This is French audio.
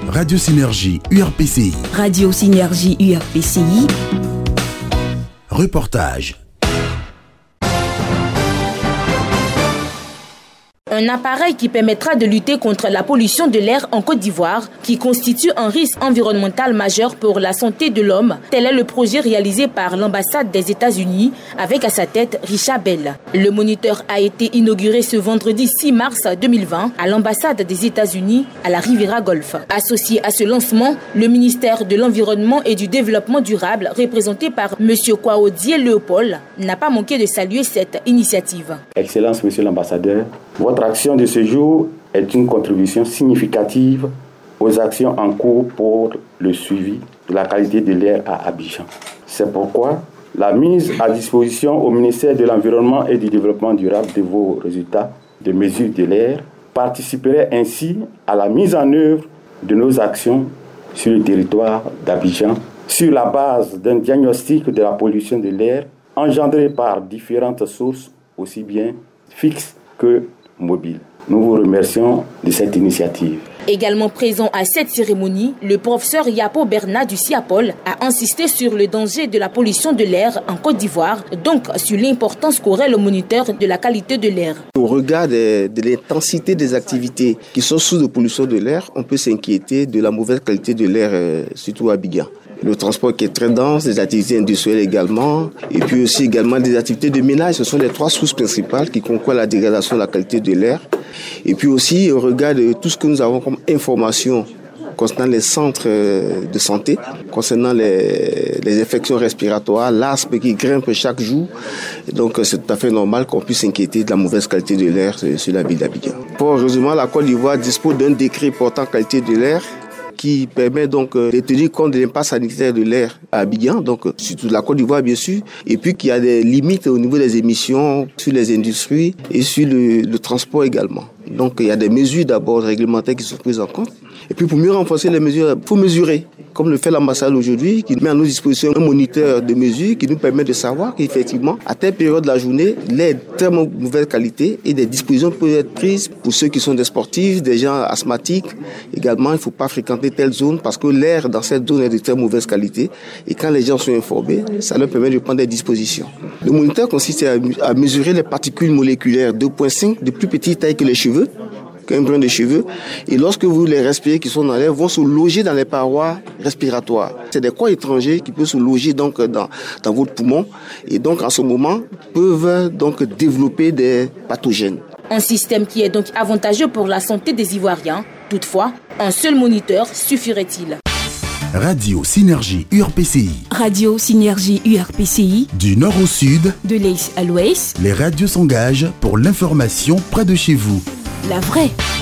Radio Synergie URPCI. Radio Synergie URPCI. Reportage. Un appareil qui permettra de lutter contre la pollution de l'air en Côte d'Ivoire, qui constitue un risque environnemental majeur pour la santé de l'homme. Tel est le projet réalisé par l'ambassade des États-Unis, avec à sa tête Richard Bell. Le moniteur a été inauguré ce vendredi 6 mars 2020 à l'ambassade des États-Unis à la Riviera Golf. Associé à ce lancement, le ministère de l'Environnement et du Développement durable, représenté par M. Kwaodié Léopold, n'a pas manqué de saluer cette initiative. Excellence, Monsieur l'ambassadeur, votre action de ce jour est une contribution significative aux actions en cours pour le suivi de la qualité de l'air à Abidjan. C'est pourquoi la mise à disposition au ministère de l'Environnement et du Développement durable de vos résultats de mesure de l'air participerait ainsi à la mise en œuvre de nos actions sur le territoire d'Abidjan sur la base d'un diagnostic de la pollution de l'air engendrée par différentes sources aussi bien fixes que mobile. Nous vous remercions de cette initiative. Également présent à cette cérémonie, le professeur Yapo Bernard du CIAPOL a insisté sur le danger de la pollution de l'air en Côte d'Ivoire, donc sur l'importance qu'aurait le moniteur de la qualité de l'air. Au regard de l'intensité des activités qui sont sources de pollution de l'air, on peut s'inquiéter de la mauvaise qualité de l'air, surtout à Abidjan. Le transport qui est très dense, les activités industrielles également, et puis aussi également des activités de ménage. Ce sont les trois sources principales qui concourent à la dégradation de la qualité de l'air. Et puis aussi, au regard de tout ce que nous avons comme information concernant les centres de santé, concernant les infections respiratoires, l'asthme qui grimpe chaque jour. Donc c'est tout à fait normal qu'on puisse s'inquiéter de la mauvaise qualité de l'air sur la ville d'Abidjan. Heureusement, la Côte d'Ivoire dispose d'un décret portant qualité de l'air qui permet donc de tenir compte de l'impact sanitaire de l'air à Abidjan, donc surtout la Côte d'Ivoire bien sûr, et puis qu'il y a des limites au niveau des émissions sur les industries et sur le transport également. Donc il y a des mesures d'abord réglementaires qui sont prises en compte. Et puis pour mieux renforcer les mesures, il faut mesurer, comme le fait l'ambassade aujourd'hui, qui met à nos dispositions un moniteur de mesures qui nous permet de savoir qu'effectivement, à telle période de la journée, l'air est de très mauvaise qualité et des dispositions peuvent être prises pour ceux qui sont des sportifs, des gens asthmatiques. Également, il ne faut pas fréquenter telle zone parce que l'air dans cette zone est de très mauvaise qualité. Et quand les gens sont informés, ça leur permet de prendre des dispositions. Le moniteur consiste à mesurer les particules moléculaires 2.5 de plus petite taille que les cheveux, qu'un brin de cheveux, et lorsque vous les respirez qui sont dans l'air, vont se loger dans les parois respiratoires. C'est des corps étrangers qui peuvent se loger donc dans votre poumon et donc en ce moment peuvent donc développer des pathogènes. Un système qui est donc avantageux pour la santé des Ivoiriens. Toutefois, un seul moniteur suffirait-il? Radio Synergie URPCI. Radio Synergie URPCI. Du nord au sud, de l'est à l'ouest, les radios s'engagent pour l'information près de chez vous. La vraie.